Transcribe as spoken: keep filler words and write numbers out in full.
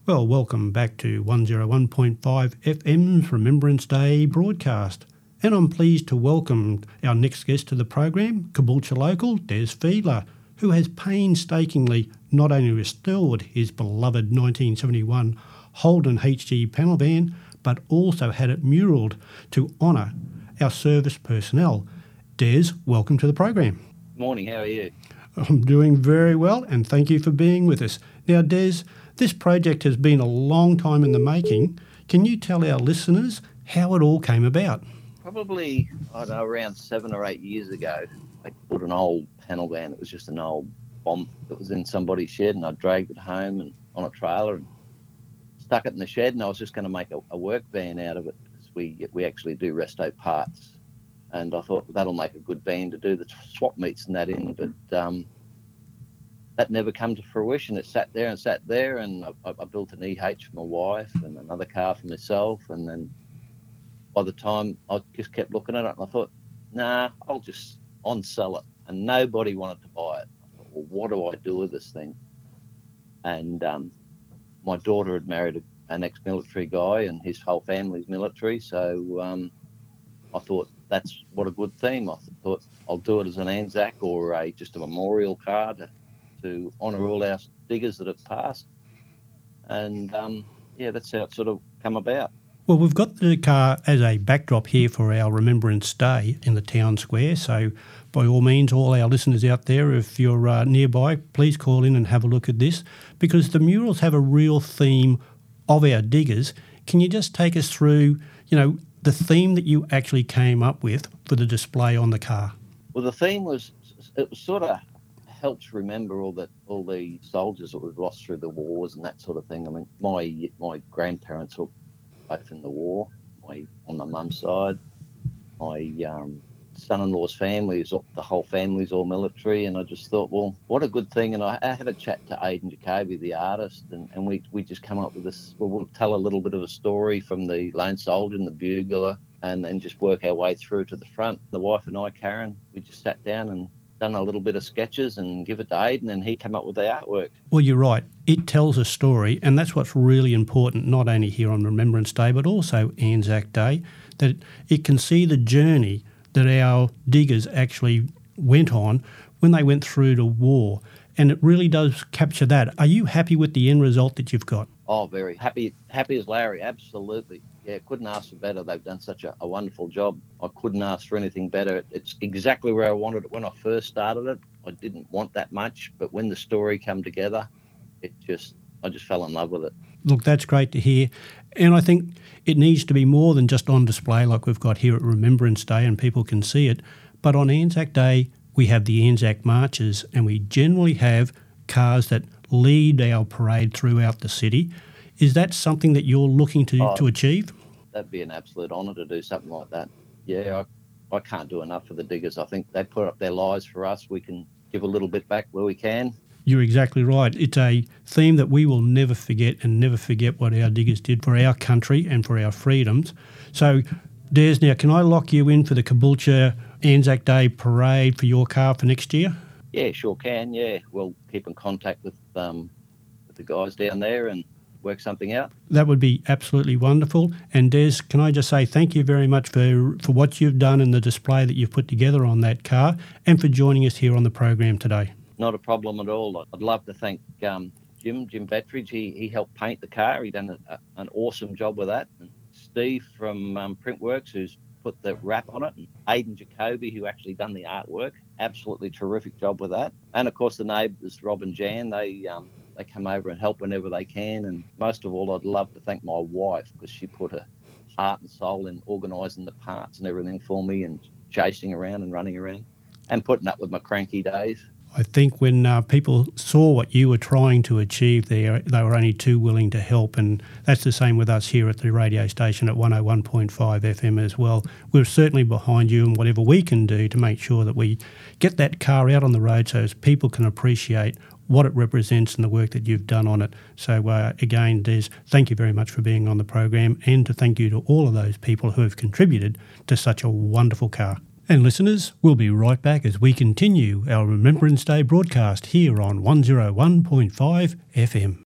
Well, welcome back to one oh one point five F M's Remembrance Day broadcast. And I'm pleased to welcome our next guest to the program, Caboolture local Des Fiedler, who has painstakingly not only restored his beloved nineteen seventy-one Holden H G panel van, but also had it muralled to honour our service personnel. Des, welcome to the program. Morning, how are you? I'm doing very well, and thank you for being with us. Now, Des, this project has been a long time in the making. Can you tell our listeners how it all came about? Probably, I don't know, around seven or eight years ago, I put an old panel van. It was just an old bomb that was in somebody's shed, and I dragged it home and on a trailer and stuck it in the shed, and I was just going to make a, a work van out of it because we we actually do resto parts. And I thought, well, that'll make a good van to do the swap meets and that in, but um, that never come to fruition. It sat there and sat there, and I, I built an E H for my wife and another car for myself, and then by the time I just kept looking at it, and I thought, nah, I'll just on-sell it, and nobody wanted to buy it. I thought, well, what do I do with this thing? And um, my daughter had married a, an ex-military guy, and his whole family's military, so um, I thought, that's what a good theme. I thought I'll do it as an Anzac or a just a memorial car to, to honour all our diggers that have passed. And um, yeah, that's how it sort of come about. Well, we've got the car as a backdrop here for our Remembrance Day in the town square. So by all means, all our listeners out there, if you're uh, nearby, please call in and have a look at this, because the murals have a real theme of our diggers. Can you just take us through, you know, the theme that you actually came up with for the display on the car? Well, the theme was, it was sort of helps remember all that all the soldiers that we've lost through the wars and that sort of thing. I mean, my my grandparents were both in the war. My on my mum's side, my um, son-in-law's family is all, the whole family's all military, and I just thought, well, what a good thing. And I, I had a chat to Aidan Jacoby, the artist, and, and we we just come up with this. Well, we'll tell a little bit of a story from the lone soldier and the bugler, and then just work our way through to the front. The wife and I, Karen, we just sat down and done a little bit of sketches and give it to Aidan, and he came up with the artwork. Well, you're right. It tells a story, and that's what's really important, not only here on Remembrance Day, but also Anzac Day, that it can see the journey that our diggers actually went on when they went through the war. And it really does capture that. Are you happy with the end result that you've got? Oh, very happy. Happy as Larry, absolutely. Yeah, couldn't ask for better. They've done such a, a wonderful job. I couldn't ask for anything better. It's exactly where I wanted it when I first started it. I didn't want that much, but when the story came together, it just, I just fell in love with it. Look, that's great to hear. And I think it needs to be more than just on display like we've got here at Remembrance Day and people can see it. But on Anzac Day, we have the Anzac marches, and we generally have cars that lead our parade throughout the city. Is that something that you're looking to, oh, to achieve? That'd be an absolute honour to do something like that. Yeah, I, I can't do enough for the diggers. I think they put up their lives for us. We can give a little bit back where we can. You're exactly right. It's a theme that we will never forget, and never forget what our diggers did for our country and for our freedoms. So, Des, now can I lock you in for the Caboolture Anzac Day parade for your car for next year? Yeah, sure can, yeah. We'll keep in contact with, um, with the guys down there and work something out. That would be absolutely wonderful. And Des, can I just say thank you very much for, for what you've done and the display that you've put together on that car, and for joining us here on the program today. Not a problem at all. I'd love to thank um, Jim, Jim Bettridge. He, he helped paint the car. He done a, a, an awesome job with that. And Steve from um, Printworks, who's put the wrap on it. And Aidan Jacoby, who actually done the artwork. Absolutely terrific job with that. And, of course, the neighbours, Rob and Jan, they um, they come over and help whenever they can. And most of all, I'd love to thank my wife, because she put her heart and soul in organising the parts and everything for me, and chasing around and running around and putting up with my cranky days. I think when uh, people saw what you were trying to achieve there, they were only too willing to help, and that's the same with us here at the radio station at one oh one point five F M as well. We're certainly behind you, and whatever we can do to make sure that we get that car out on the road so as people can appreciate what it represents and the work that you've done on it. So uh, again, Des, thank you very much for being on the program, and to thank you to all of those people who have contributed to such a wonderful car. And listeners, we'll be right back as we continue our Remembrance Day broadcast here on one oh one point five F M.